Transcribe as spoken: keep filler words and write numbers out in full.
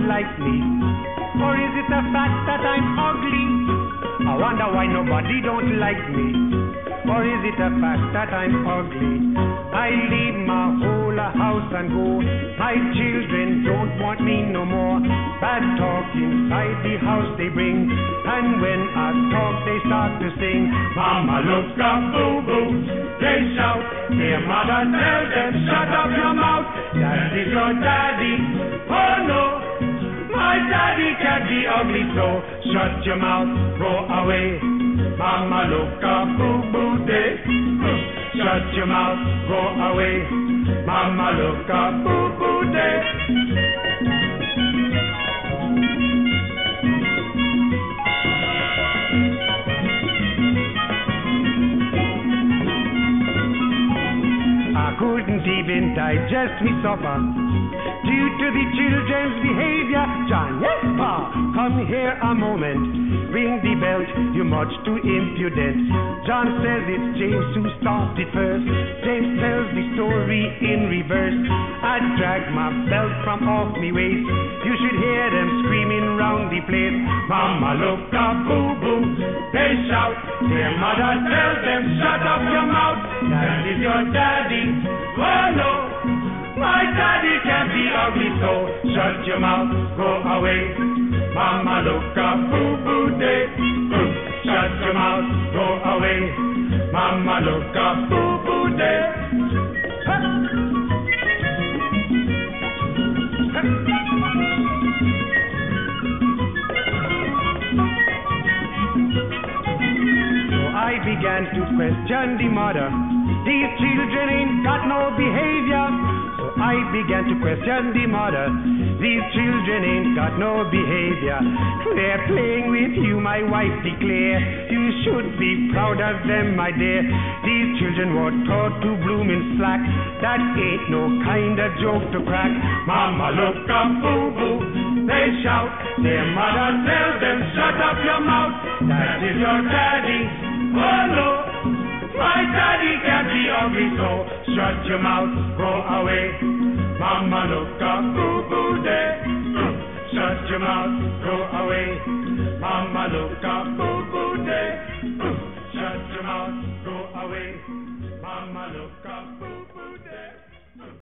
like me? Or is it the fact that I'm ugly? I wonder why nobody don't like me. Or is it the fact that I'm ugly? I leave my whole house and go. My children don't want me no more. Bad talk inside the house they bring. And when I talk they start to sing. Mama look up, boo boo. They shout. Their mother tell them shut up your mouth. That is your daddy. Oh no, my daddy can't be ugly, so shut your mouth, go away. Mama look up, boo boo day. Shut your mouth, go away. Mama look up, boo boo day. I couldn't even digest me supper due to the children's behavior. John, yes, Pa, come here a moment. Ring the bell, you're much too impudent. John says it's James who started first. James tells the story in reverse. I drag my belt from off me waist. You should hear them screaming round the place. Mama look up, boo boo. They shout. Their mother tells them shut up your mouth. That is your daddy. Oh no, my daddy can't be ugly, so shut your mouth, go away. Mama look up, boo boo day. Shut your mouth, go away. Mama look up, boo boo day. So I began to question the mother. These children ain't got no behavior. So I began to question the mother. These children ain't got no behavior. They're playing with you, my wife declare. You should be proud of them, my dear. These children were taught to bloom in slack. That ain't no kind of joke to crack. Mama look up, boo boo. They shout. Their mother tells them shut up your mouth. That is your daddy. Oh no, my daddy can't be ugly, so shut your mouth, go away. Mama look up, boo boo day. Shut your mouth, go away. Mama look up, boo